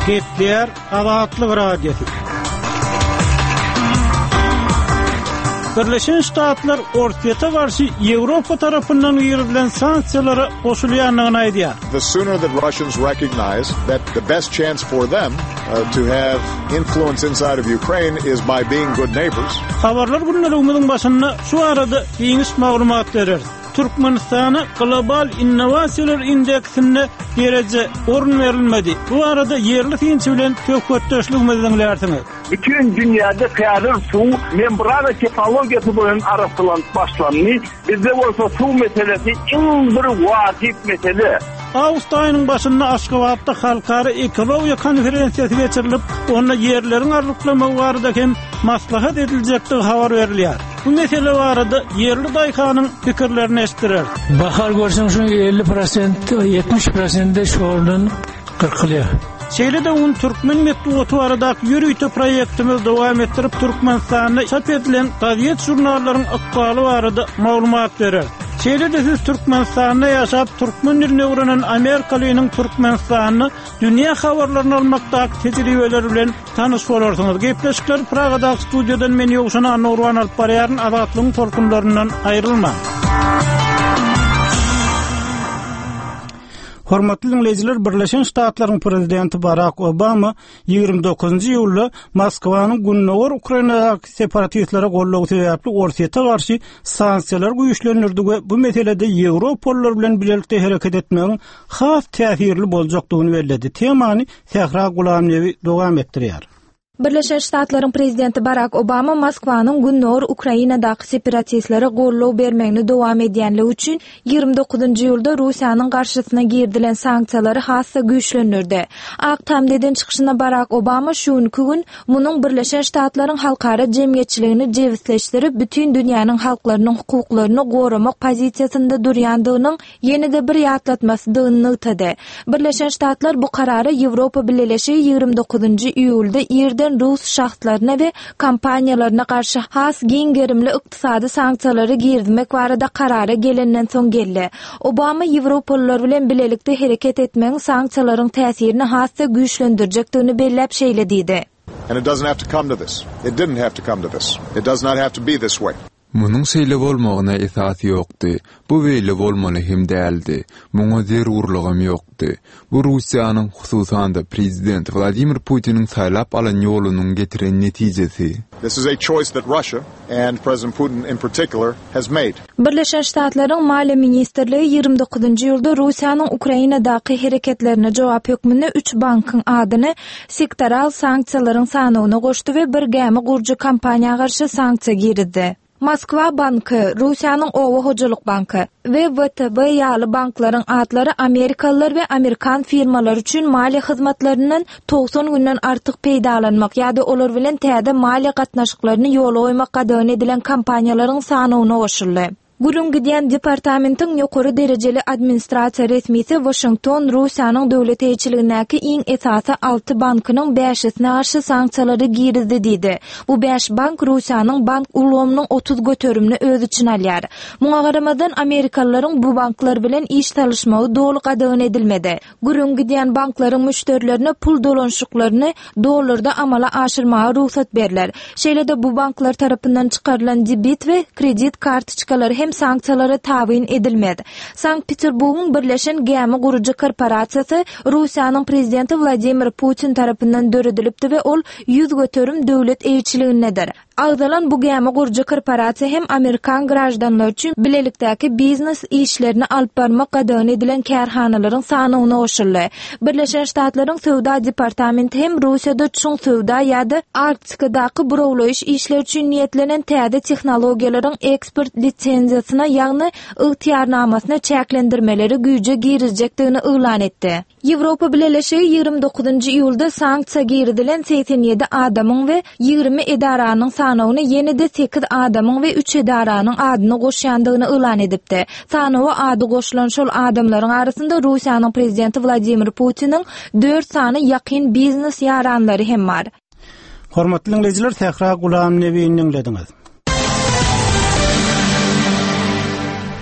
Gepler Azatlyk Radiosu. Birleşen Ştatlar Ortaya karşı Avrupa tarafından uyarılan sanksiyalara koşulýanlygyny aýdýar. The sooner that Russians recognize that the best chance for them to have influence inside of Ukraine is by being good neighbors. Habarlar bunların başında şu arada ýeňiş maglumat berer. Türkmenistana global innovasiýalar indeksinde derece orun verilmedi. Bu arada yerli finçi bilen tökötdeşligimiz dinlersiňiz. Bütün dünyada kıyarır su membrana teknolojisi boyun araştırılanıp başlandı. Bizde olsa su meselesi en bir vacip mesele. Ağustos ayının başında Aşgabatda halkara ekologiya konferensiyasi geçirilip, onda yerlerin arlyklama barada hem maslahat ediljekdigi habar berilýär. Bu mesele barada yerli daýkanyň pikirlerini eşitdirer. Bahar görseň şu 50%, 70% şoğuldan kırkılıyor. Şeýle-de un Türkmen metbuaty baradaky ýürüýte proýektimiz dowam etdirip Türkmenistanda çap edilen gaziet jurnallaryň akbaly barada maglumat berer. Şeýle-de siz Türkmenistanda ýaşap türkmen diline öwrenen Amerikalynyň Türkmenistanyny dünýä habarlaryny almakdaky tejribeleri bilen tanyş bolarsyňyz. Gepleşikler Pragadaky studiýadan men ýogşana Anurwan alyp barýaryn azatlygyň torkunlaryndan aýrylma. Hormatly dinleyijiler, Birleşen Ştatlaryň prezidenti Barack Obama 29-njy ýylda Moskwanyň Günnowar Ukrainadaky separatistlere gollagy sebäpli Ortaýa garşy sanksiýalar güýçlendirdi we bu meselede Ýewropalılar bilen birlikde hereket etmegiň has täsirli boljakdygyny bellädi. Temany Sehra Gulamnewi dowam etdirýär. Birleşen Ştatlaryň prezidenti Barack Obama Moskwanyň Günnowar Ukrainadaky separatistlere gollaw bermegini dowam edýänligi üçin 29-njy ýylda Russiýanyň garşysyna girdilen sanksiýalary hassa güýçlendirdi. Ak Tamdeden çykyşynda Barack Obama şuňky gün munyň Birleşen Ştatlaryň halkara jemgyýetçiligini jewitleşdirip bütün dünýäniň halklarynyň hukuklaryny goramak pozisiýasynda durýandygynyň ýene-de bir ýatlatmasydygyny ýytady. Birleşen Ştatlar bu karary Ýewropa Birleşigi 29-njy iýulda Rus şahtlaryna we kompaniýalaryna karşı has giňgerimli ykdysady sanksiýalary girmek barada karara gelenden soň geldi. Obama Ýewropalylar bilen bilelikde hereket etmegiň sanksiýalaryň täsirini hassa güýçlendirjekdigini belläp şeýledidi. And it doesn't have to come to this. It didn't have to come to this. It does not have to be this way. Munyň şeýle bolmagyna esasy ýokdy. Bu beýle bolmaly hem däldi. Muňa zerurlygym ýokdy. Bu Russiýanyň hususanda prezident Vladimir Putiniň saýlap alan ýolunyň getiren netijesi. This is a choice that Russia and President Putin in particular has made. Birleşen Ştatlaryň Maliýe ministrligi 29-njy ýylda Russiýanyň Ukrainadaky hereketlerine jogap hökmünde 3 bankyň adyny sektoral sanksiýalaryň sanawyna goşdy we bir gäme gurjy kompaniýaga garşy sanksiýa girdi. Moskva banky, Russiýanyň Owa hojalyk banky we VTB ýaly banklaryň adlary Amerikalılar we Amerikan firmalary üçin maliýe hyzmatlarynyň 90 günden artyk peýdalanmak ýa-da olar bilen täze maliýe gatnaşyklaryny ýola goýmakka döwün edilen kompaniýalaryň sanawyna goşuldy. Gurun gidýän departamentiň ýokary derejeli administrasiýa resmisi Washington Russiýanyň döwlet eýçiligindäki iň esasy 6 bankynyň 5-sine garşy sanksiýalary girdi diýdi. Bu 5 bank Russiýanyň bank ulgamynyň 30 göterimini öz içine alýar. Muňa garamadan Amerikalılaryň bu banklar bilen iş talşmagy dolyk döwün edilmedi. Gurun gidýän banklaryň müşterilerine pul dolanşyklaryny dollarda amala aşyrmaga ruhsat berler. Şeýle-de bu banklar tarapyndan çykarylan debit we kredit kartçykalary hem sanksiýalara tabyn edilmedi. Sankt-Peterburgyň Birleşen Gäme Gurujy Korporasiýasy Russiýanyň prezidenti Vladimir Putin tarapyndan döredilipdi we ol 100 göterim döwlet eýçiligindedir. Agdalan bu gäme gurujy korporasiýa hem Amerikan grajdanlary üçin bilelikdäki biznes işlerini alyp barmakka döwün edilen kärhanalaryň sanawyna goşuldy. Birleşen Ştatlaryň Sowda departamenti hem Russiýada çuň sowda ýa-da Arktikadaky burowlaýyş işleri üçin niýetlenen täze tehnologiýalaryň eksport lisenziýasyna ýagny ygtyýarnamasyna çäklendirmeleri güýje girizjekdigini öýlan etdi. Ýewropa Birleşigi 29-njy iýulda sanksiýa girdilen 87 adamyň we 20 edaranyň sanawyny ýene-de 8 adamyň we 3 edaranyň adyny goşýandygyny öýlan edipdi. Sanawy ady goşulan şol adamlaryň arasynda Russiýanyň prezidenti Vladimir Putiniň 4 sany ýakyn biznes ýaranlary hem bar. Hormatly dinleyijiler, Sehra Gulamnewiň dinlediňiz.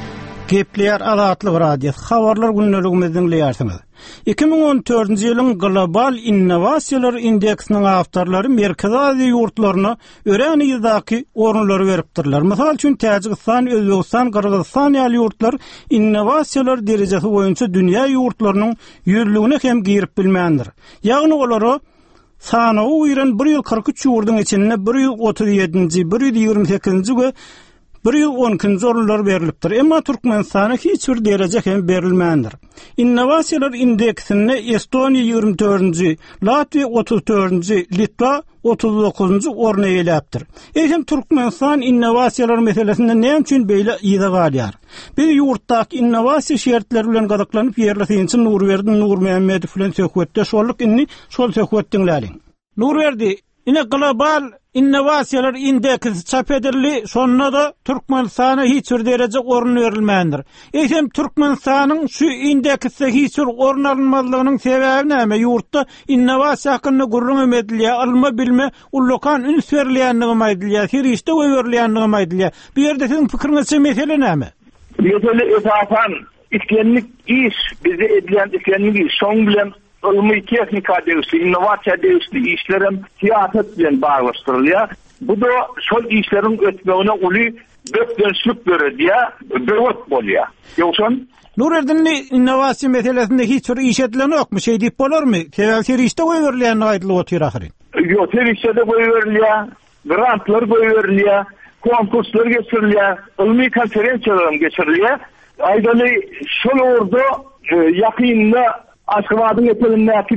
Gepleyer Azatlyk Radiosu habarlar günneligimizden dinleýärsiňiz. 2014-nji ýylyň Global Innovasiýalar Indeksiniň awtorlary Merkezi Aziýa ýurtlaryna ören ýyzdaky orunlary beripdirler. Mysal üçin Täjikistan, Özbegistan, Kyrgyzstan ýaly ýurtlar innovasiýalar derejesi boýunça dünýä ýurtlarynyň ýürlügine hem girip bilmändir. Ýagny olary sanawy uýran 1 ýyl 43 ýurduň içinde 137-nji, 128-nji we 110-njy orunlar berilipdir. Emma Türkmenistana hiç bir derece hem berilmändir. Innovasiýalar indeksinde Estoniýa 24-nji, Latviýa 34-nji, Litwa 39-njy oruna eýläpdir. Eýsem Türkmenistan innovasiýalar meselesinde näme üçin beýle ýyda galýar? Bir ýurtdaky innovasiýa şertleri bilen gazaklanyp ýerleşýänçi Nurberdi Nurmehmediw bilen söhbetde şoluk inni şol söhbet dinläliň. Nurberdi, ine global innovasiýalar indeksi çap edildi, şonda da Türkmenistana hiç bir derece orun berilmändir. Eýsem Türkmenistanyň şu indeksde hiç bir orun alınmalygynyň sebebi näme? Ýurtda innovasiýa hakkynda gurrun edilýär, alma bilme, ullokan üns berilýänligi maýdylýar, hirişde berilýänligi maýdylýar. Bu ýerde siziň pikiriňizçe mesele näme? Mesele esasen işlenlik iş, bize edilen işlenlik iş, şoň bilen ilmi teknika degisi, innovasiýa degisi işlerim siýasat bilen baglaşdyrylýar. Bu da şol işlerin ötmegine uly dökdönçlük berýär, böwet bolýar. Ýoksa Nurerdin innovasiýa meselesinde hiç bir iş edilen ýokmy? Şey diýip bolarmy? Terişde goýberýän aýdylyp otyr ahyryn. Ýok, terişde goýberýär, grantlar goýberýär, konkurslar geçirilýär, ilmi konferensiýalar geçirilýär. Aýdaly şol orada ýakynda Aşgabatın etelindeki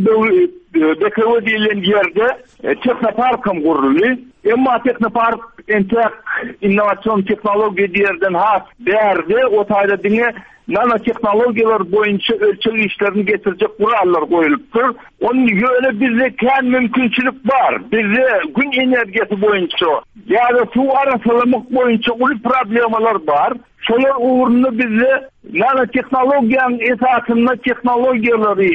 BKW diýilen ýerde Teknoparkym guruldy. Emma Teknopark entek innovasion teknologiýa diýerden has berdi. O taýda diňe nanoteknologiýalar boýunça ölçek işlerini getirjek gurallar goýulypdyr. Onun ýöne bizde kän mümkinçilik bar. Bizde gün energiýasy boýunça ýa-da suw arasalamak boýunça uly problemalar bar. Şolar uğrunda bizde nanoteknologiýanyň esasynda teknologiýalary,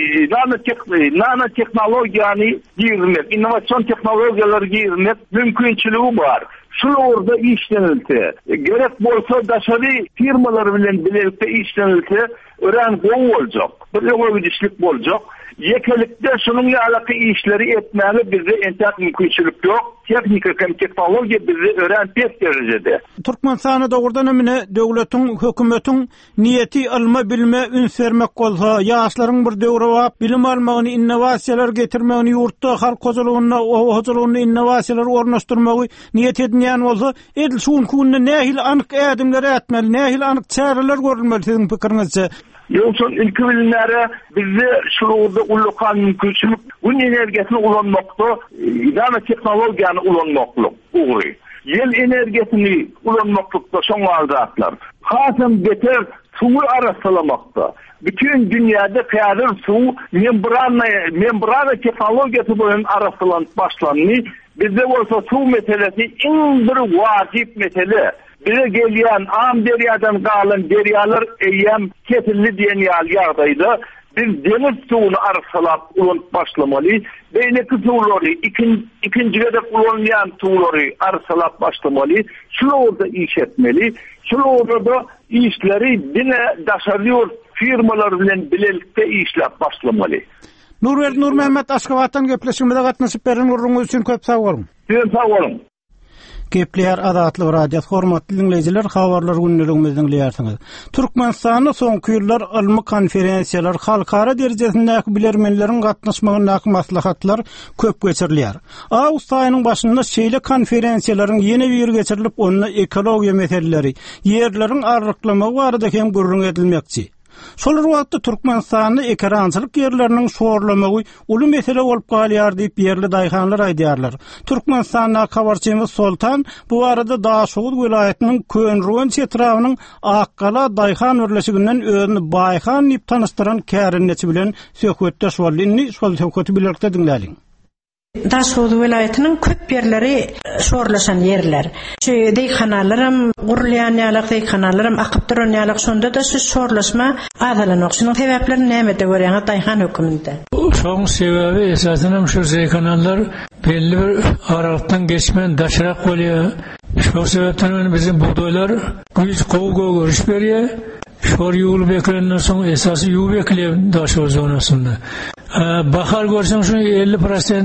nanoteknologiýany girmek, innovasion teknologiýalary girmek mümkinçiligi bar. Şurada işlenildi. Gerek bolsa daşary firmalar bilen birlikde işlenildi. Ören goň boljak. Bir öňe boljak. Yekelikde şununla alakalı işleri etmeli bizde entek mümkinçilik ýok. Teknika hem teknologiýa bizde ören pek derecede. Türkmenistana dogrudan emine döwletiň, hökümetiň niýeti alma bilme üns bermek bolsa, ýaşlaryň bir döwre wagt bilim almagyny, innovasiýalar getirmegini, ýurtda halk hojalygyny, innovasiýalar ornaşdyrmagy niýet edilýän bolsa, edil şuň kunna nähil anyk ädimler etmeli, nähil anyk çäreler görülmeli siziň pikiriňizçe? Yoksa ilki bilimlere bizde şurada ullokan mümkinçilik, gün enerjisini ulanmakta, idame teknologiýany ulanmaklyk, ugry. Yel enerjisini ulanmaklıkta şoň aldatlar. Hasam beter suwu arasalamakta. Bütün dünyada kädir suw membrana teknologiýasy boýun arasalanıp başlandy. Bizde bolsa suw meselesi iň bir wajip mesele. Bize gelýän am derýadan galan derýalar eýem kesildi diýen ýagdaýda biz deniz suwuny arsalap ulanyp başlamaly. Beýleki suwlary ikincide de ulanýan suwlary arsalap başlamaly. Şurada iş etmeli. Şurada işleri dine daşarýor firmalar bilen birlikde işläp başlamaly. Nurmehmet Aşgabatdan gepleşmede gatnaşyp beren urruňyz üçin köp sag bolun. Sag bolun. Gepleyer Azatlyk Radiosu hormatly dinleýijiler, habarlar günneligimizden dinleýärsiňiz. Türkmenistanyň soňky ýyllar ilmi konferensiýalar, halkara derejesindäki bilermenleriň gatnaşmagyndäki maslahatlar köp geçirilýär. Awgust aýynyň başynda şeýle konferensiýalaryň ýene bir geçirilip, onda ekologiýa meseleleri, ýerleriň arryklamagy barada hem gurrun edilmekçi. Şolar wagtda Türkmenistanyň ekrançylyk ýerleriniň şoğurlamagy uly mesele bolup galýar diýip ýerli daýhanlar aýdýarlar. Türkmenistanyň habarçymyz Soltan bu arada Daşoğul welaýatynyň Könrügen çetrawynyň Akkala daýhan örleşiginden özüni baýhan diýip tanystyran kärinneçi bilen söhbetde şol söhbeti birlikde dinläliň. Daşoğul welaýatynyň köp ýerleri şoğurlaşan ýerler. Şu deýhanalaram, gurulýan ýalyk deýhanalaram akyp duran ýalyk, şonda da şu şoğurlaşma azalanyp. Şunun sebäpleri näme-de görýäňiz daýhan höküminde? Şoň sebebi esasen şu deýhanalar belli bir aralykdan geçmen daşarak bolýar. Şu sebäpden bizim buğdaýlar güýç gowy görüş berýär. Şor yolu beklenen son esası yolu bekleyen daşor zonasında. Bahar görsen şu 50%,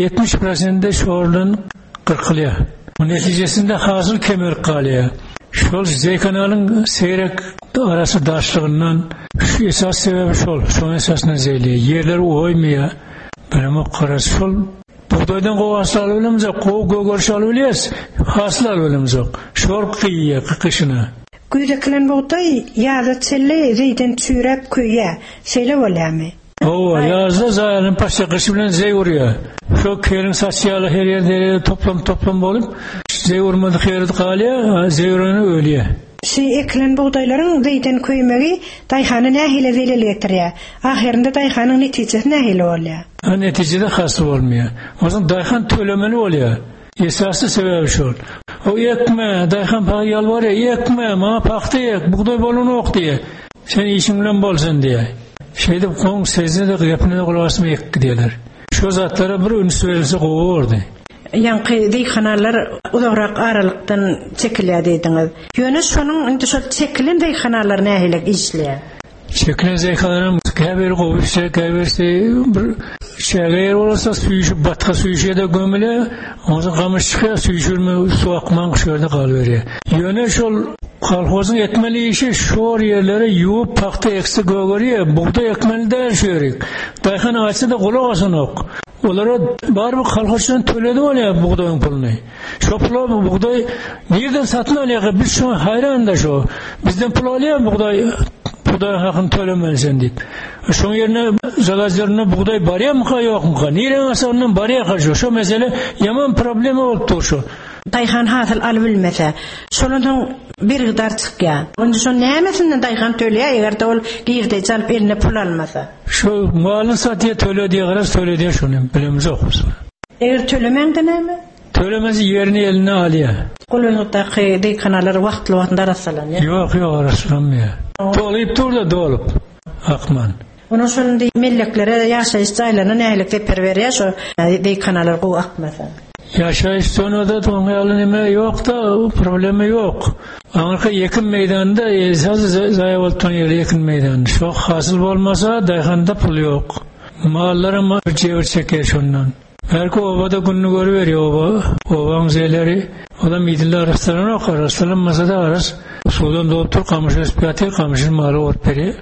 70% şordan kırkılıyor. Bu neticesinde hasıl kemer kalıyor. Şol Z kanalın seyrek arası daşlığından şu esas sebebi şol. Şol esasına zeyliyor. Yerler oymaya. Benim o karası şol. Buğdaydan kovası alıyoruz, görüş alıyoruz, hasıl alıyoruz. Şol kıyıya, kıkışına. Güydeklen buğday yağda çelle zeyden çürep kuyya. Şeyle olayamı. O yazda zaten paşa kışı bilen zey vuruyor. Şu kerin saçyalı her yerde toplam bolup zey vurmadık yerde kalıyor, zey vuranı ölüyor. Eklen buğdayların zeyden kuymayı dayhanı nahile zeleliyetiriyor. Ahirinde dayhanın neticesi nahile oluyor. Neticede hasta olmuyor. O zaman dayhan tölemeli oluyor. Esası sebebi şu. O ekme, dayhan pağı yalvarıyor, ekme, ma paktı ek, buğday bolunu ok diye. Sen işinle bolsun diye. Şeyde kon sezine de yapına da kulağısına ek diyorlar. Şu zatlara bir ünsü verilse kovuyordu. Yankı deyxanalar uzaqraq aralıqdan çekiliyor deydiniz. Yönü şunun indi şol çekilen deyxanalar nähilek işliyor? Çekilen deyxanalar käbir qovuşsa, käbirse bir şäger olsa suyuşup batqa suyuşa da gömüle, onu qamışqa suyuşulma su akman şöyle qalıverir. Yönü şol kolhozun etmeli işi şor yerlere yuup paxta ekse gögörüyor, buğday ekmeli de şörik. Dayxana açsa da qulaq olsun ok. Olara barı bir kalkıştan töledi oluyor buğdayın pulunu. Şu pulu buğday nereden satın alıyor? Biz şu hayran da şu. Bizden pul alıyor buğday hakkını tölemelisin deyip. Şu yerine zalazlarına buğday bariye mi yok mu? Nereden olsa ondan bariye kaçıyor. Şu mesele yaman problemi oldu şu. Dayhan hasıl alabilmese. Şolundan bir gıdar çıkıyor. Onda şu neyemesinden dayhan tölüyor eğer de ol girde çalıp eline pul almasa. Şu malın satıya tölediği kadar tölediği şunu bilemiz okusun. Eğer tölemen de neyme? Tölemesi yerini eline alıyor. Kolunudaki deyxanalar vaxtlı arasalan ya? Yok arasalanmıyor. Doluyup dur da dolup. Akman. Onun şunun melleklere yaşayış aylarına neylik teper veriyor şu deyxanalar bu akmasa. Yaşayış sonunda tongayalı neme yok da problemi yok. Amerika yakın meydanında esas Zayavol yeri yakın meydanında. Çok hasıl olmasa dayhanda pul yok. Mallara cevir çeker şundan. Belki obada gününü görüveriyor obanın zeyleri. O da midilli araçlarına yok. Araçlanmasa da araç. Sudan dolup dur kamışı ispiyatı kamışın malı orperi.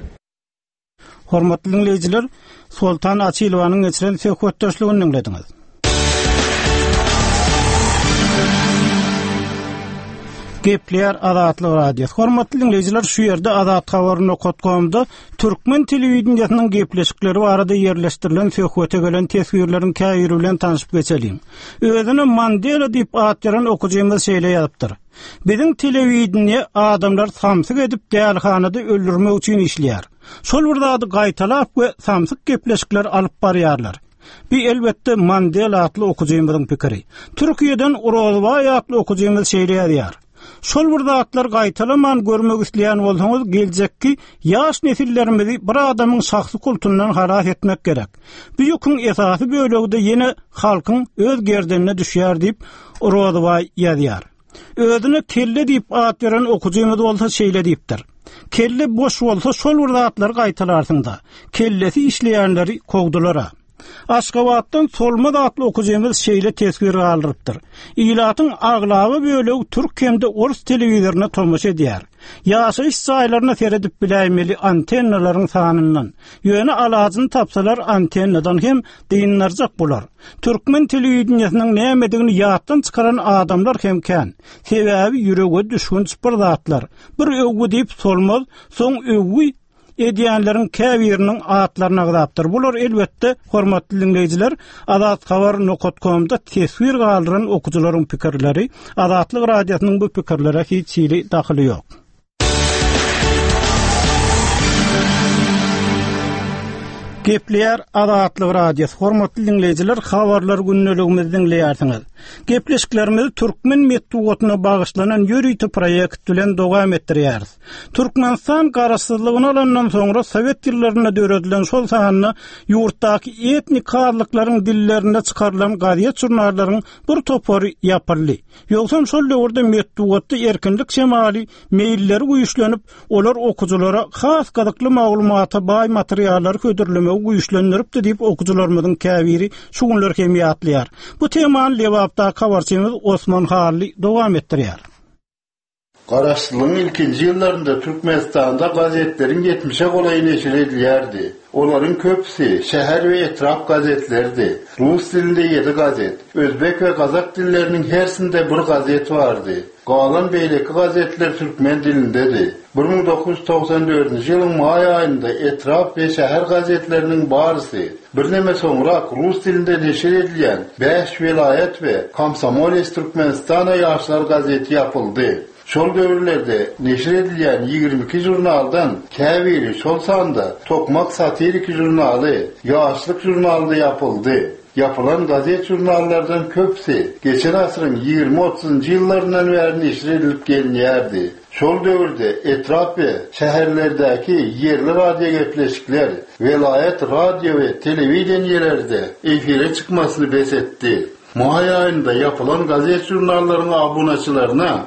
Hormatly dinleyijiler, Sultan Açilowanyň geçiren söhbetdeşligini dinlediniz. Gepler Azatlyk Radiosu. Hormatly dinleyijiler, şu ýerde Azat habaryny Türkmen telewizionynyň gepleşikleri barada ýerleşdirilen söhbete gelen tesbirlerin käýiri bilen tanyşyp geçelim. Özüne Mandela diýip at beren okujymyz şeýle ýazypdyr. Biziň telewizionýa adamlar samsyk edip dälhanada öldürmek üçin işleýär. Şol bir zady gaýtalap we samsyk gepleşikler alyp barýarlar. Bir elbette Mandela atly okujymyzyň pikiri. Türkiýeden Uralbay atly okujymyz şeýle ýazýar. Şol bir zatlar gaýtalaman görmek isleýän bolsaňyz geljekki ýaş nesillerimizi bir adamyň şahsy kultundan haras etmek gerek. Bu ýüktüň esasy böleginde ýene halkyň öz gerdenine düşýär diýip Uralbay ýazýar. Özüne kelle diýip at beren okujymyz bolsa şeýle diýipdir. Kelle boş bolsa şol bir zatlar gaýtalarsynda. Kellesi işleýänleri kogdulara. Aşgabatdan solma atlı okujymyz şeýle tesbir aldyrypdyr. Ilatyň aglawy bölegi türk hemde orus telewizioruna tomaşa edýär. Ýaşaýyş saýlaryna seredip biläýmeli antennalaryň sanyndan. Ýöne aladyny tapsalar antennadan hem diýinlerjek bolar. Türkmen telewizionynyň nämedigini ýatdan çykaran adamlar hem kän. Sebäbi ýürege düşgün bir zatlar. Bir öwgi diýip solmaz, soň öwgi edýänleriň käbiriniň atlaryna gydapdyr. Bular elbette hormatly dinleyijiler, Azat habar.com-da tesbir galdyran okujularyň pikirleri, Azatlyk radiosynyň bu pikirlere hiç ýeri daxily ýok. Gepler Azatlyk Radiosu hormatly dinleyijiler, habarlar günneligimizi dinleýärsiňiz. Gepleşiklerimizi türkmen medeniýetine bagyşlanan ýörüýti proýekt bilen dowam etdirýäris. Türkmenistan garaşsyzlygyny alandan soňra Sowet ýyllaryna döredilen şol sahanyny ýurtdaky etnik harlyklaryň dillerinde çykarylan gaziet jurnallaryň bir topary ýapyldy. Ýogsa şol döwürde medeniýetde erkinlik şemali meýilleri güýçlenip, olar okujulara has gadykly maglumata baý materiallar ködürleme güýçlendiripdi diýip okujularymyzyň käbiri şu günler hem ýatlaýar. Bu temany Lewapda habarçymyz Osman Hally dowam etdirýär. Garaşsyzlygyň ilkinji ýyllarynda Türkmenistanda gazetlerin 70'e golaý neşir edilýärdi. Olaryň köpüsi şäher we etraf gazetlerdi. Rus dilinde 7 gazet, özbek we kazak dilleriniň hersinde bir gazet bardy. Galan beýleki gazetler türkmen dilindedi. 1994-nji ýylyň may aýynda etraf we şäher gazetleriniň barysy bir näme soňra rus dilinde neşir edilýän 5 vilayet we Komsomolets Türkmenistana ýaşlar gazeti ýapyldy. Şol döwürlerde neşir edilýän 22 jurnaldan käbiri şol sanda Tokmak satirik jurnaly, Ýaşlyk jurnaly ýapyldy. Yapılan gazet jurnallardan köpsi geçen asrın 20-30 ýyllaryndan beri neşir edilip gelýärdi. Şol döwürde etraf we şäherlerdäki yerli radio gepleşikler, vilayet radio we telewiziýonlarda efire çykmasyny besetdi. May aýynda yapılan gazet jurnallarının abunaçylaryna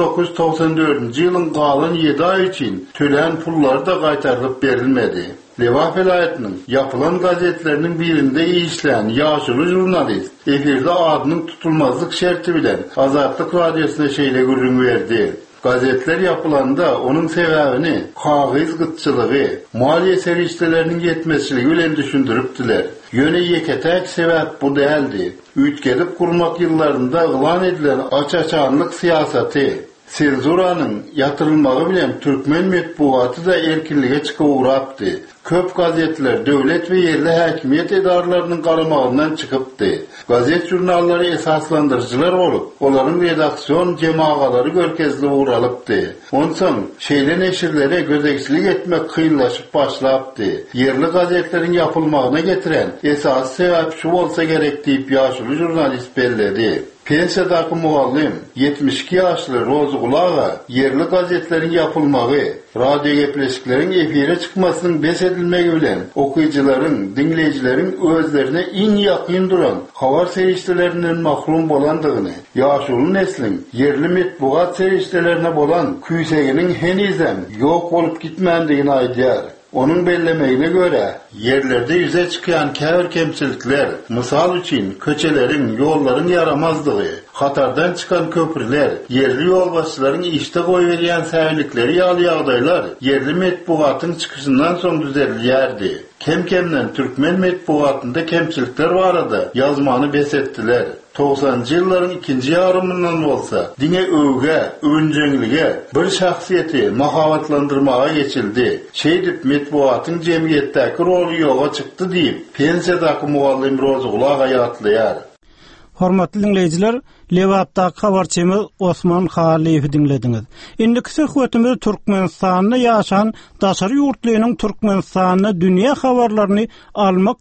1994-nji ýylyň galan 7 ay üçin tölen pullar da gaýtarylyp berilmedi. Lewap vilayetiniň yapılan gazetleriniň birinde işleyen ýaşuly jurnalist efirde adynyň tutulmazlyk şerti bilen Azatlyk radiosyna şeýle gürrüň berdi. Gazetler yapılanda onun sebäbini kagyz gytçylygy, maliýe serişdeleriniň ýetmezçiligi bilen düşündiripdiler. Ýöne ýeketäk sebäp bu däldi. Üýtgelip kurmak ýyllarynda ýylan edilen açaçanlyk siýasaty, senzuranyň ýatyrylmagy bilen türkmen medeniýeti da erkinlige çykyp urapdy. Köp gazetler döwlet we yerli häkimiýet edaralarynyň garamagyndan çykypdy. Gazet jurnallary esaslandyrjylar bolup, olaryň redaksiýon jemagalary görkezli uralypdy. Onsoň şeýle neşirlere gözekçilik etmek kynlaşyp başlapdy. Yerli gazetleriň ýapylmagyna getiren esas sebäp şu bolsa gerek diýip ýaşuly jurnalist belledi. Pensiyadaky mugallim 72 ýaşly Rozgulaga yerli gazetlerin yapılmagy, radio gepleşiklerin efire çykmasynyň besedilmegi bilen okuýjylaryň, dinleýijilerin özlerine iň ýakyn duran habar serişdelerinden mahrum bolandygyny, ýaşuly neslin yerli medeniýet serişdelerine bolan küýseginiň henizem ýok bolup gitmändigini aýdýar. Onun bellemegine göre yerlerde yüze çıkan käbir kemçilikler, misal için köçelerin, yolların yaramazlığı, hatardan çıkan köprüler, yerli yol başçıların işte koyveriyen säýlikleri ýaly ýagdaýlar yerli medeniýetyň çıkışından soň düzelýärdi. Kemkemden Türkmen medeniýetinde kemçilikler barada yazmany besetdiler. 90-njy ýyllaryň ikinji ýarymyndan bolsa, diňe öwge, öwünjeňlige bir şahsiýeti mahabatlandyrmaga geçildi. Şeýdip medeniýetyň jemgyýetdäki roly ýoga çykdy diýip, pensiyadaky mugallim Rozgulaga ýatlaýar. Hormatly dinleyijiler, Lewapda habarçymyz Osman Hally'yi dinlediňiz. Indiki söhbetimiz Türkmenistanda ýaşan daşary ýurtlarynyň Türkmenistanda dünýä habarlaryny almak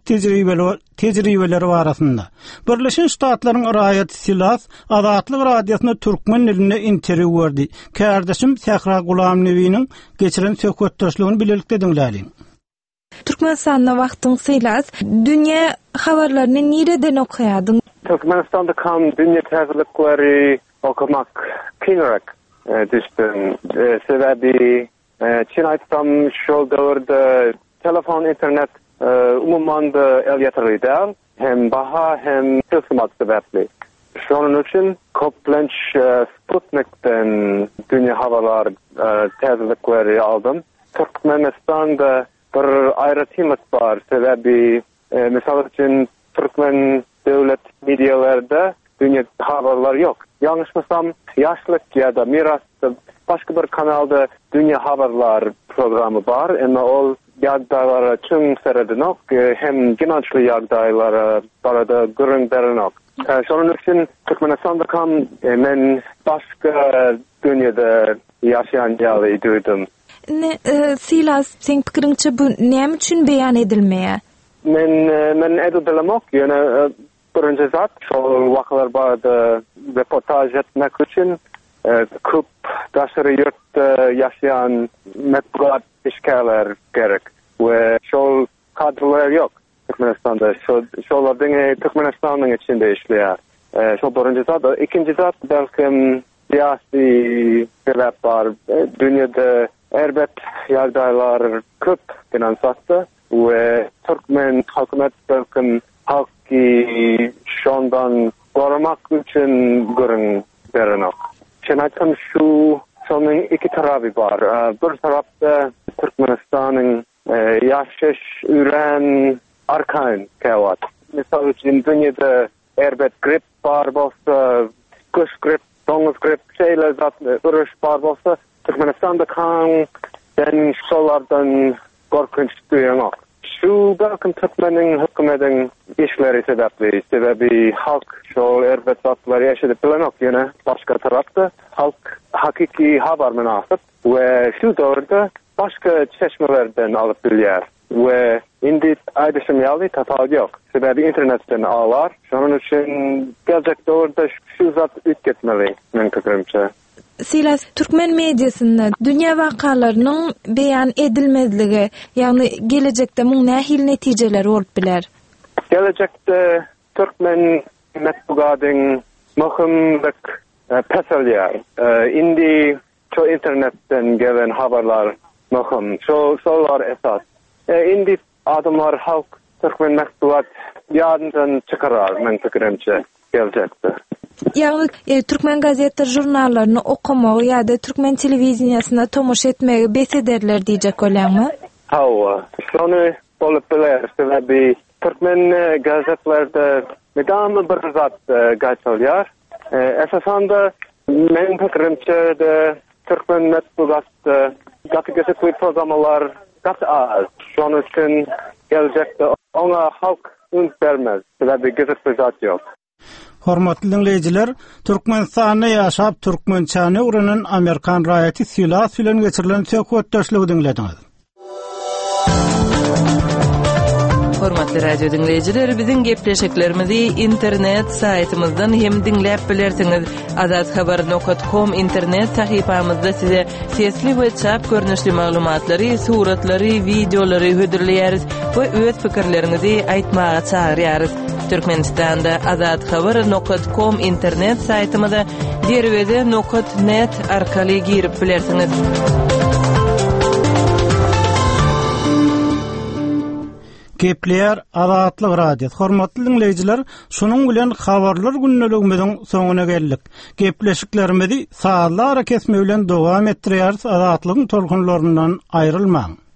tejribeleri barasynda. Birleşen Ştatlaryň raýaty Silas Azatlyk radiosyna türkmen diline interwýu berdi. Kardeşim Sehra Gulamnewiň geçiren söhbetdeşligini bilelikde dinläýin. Türkmenistanda wagtyň Silas, dünýä habarlaryny nireden okuýardyň? Türkmenistan'da kam dünya täzelikleri okumak kynrak düşdüm. Sebebi Çin aýtsam şol döwürde telefon, internet umumanda el ýatyrydy. Hem baha hem kısmat sebäpli. Şonun üçin koplenç Sputnik'ten dünya habarlar täzelikleri aldym. Türkmenistan'da bir aýratymyz bar. Sebebi misal üçin Türkmen devlet medyalarda dünya haberler yok. Yanlışmysam Ýaşlyk ýa-da Miras başga bir kanalda dünya haberler programı bar. Ama ol ýagdaýlara çyň seredinok hem ginançly ýagdaýlara barada görüň berenok. Şonun üçin Türkmenistanda kam men başga dünýede ýaşaýan ýaly duýdum. Silas, sen pikiriňçe bu näme üçin beýan edilmeýär? men edu bilemok yani birinci zat şol vakalar barda reportaj etmek için küp daşarı yurtta yaşayan metbuat işgaller gerek ve şol kadrolar yok Türkmenistan'da. Şollar Türkmenistan'ın içinde işliyor. Şol birinci zat. İkinci zat belki siyasi sebep var. Dünyada elbet yardaylar küp finansatı ve Türkmen hükümet belki halkı şondan korumak için görün verenok. Şenaytım şunun iki tarafı var. Bir tarafta Türkmenistan'ın yaşış üren arkayn kevat. Misal için dünyada elbet grip var bolsa, kuş grip, domuz grip, şeyler zat ürüş var bolsa, Türkmenistan'da kan den şolardan korkunç duyanok. Şu belki Türkmen'in hükümetin işleri sebebi halk şol elbet zatları yaşadık bilenok yine başka tarafta halk hakiki haber münasip ve şu doğruda başka çeşmelerden alıp biliyor ve indi aydışımyalı tatal yok. Sebebi internetten ağlar. Şunun için gelecek doğruda şu zat ütketmeli men fikrimce. Silas Türkmen medyasında dünya vakalarının beyan edilmezligi, yani gelecekte mun nähil netijeler olup biler? Gelecekte Türkmen metbuatın muhimlik peselyer. Indi ço internetten gelen haberler muhim. Şolar esas. Indi adamlar halk Türkmen metbuat yadından çıkarar men fikrimce gelecekte. Yani Türkmen gazete jurnallarını okumağı ya da Türkmen televizyonasına tomoş etmeyi besederler diyecek olan mı? Hava. Şunu olup bilir. Sebebi Türkmen gazetelerde medamı bir zat gazeteler. Esasında men fikrimce de Türkmen metbuatı gazeteli programlar az. Şunun için gelecekte ona halk ün vermez. Sebebi gazete zat yok. Hormatly dinleyijiler, Türkmenistanda ýaşap türkmençany urunan Amerikan raýaty Silas bilen geçirilen söhbetdeşligi dinlediňiz. Hormatly radio dinleyijiler, biziň gepleşiklerimizi internet saytymyzdan hem dinläp bilersiňiz. azathabar.com internet sahypamyzda size sesli we çap görnüşli maglumatlary, suratlary, videolary hödürleýäris we öz pikirlerinizi aýtmaga çagyrýarys. Türkmenistan'da azathabar.com internet saytymyza derwede.net arkaly girip bilersiňiz. Gepleýär Azatlyk radio. Hormatly dinleyijiler, şonuň bilen habarlar günneligimiziň soňuna geldik. Gepleşiklerimizi saatlara kesme bilen dowam etdirýäris. Azatlygyň tolkunlaryndan aýrylmaň.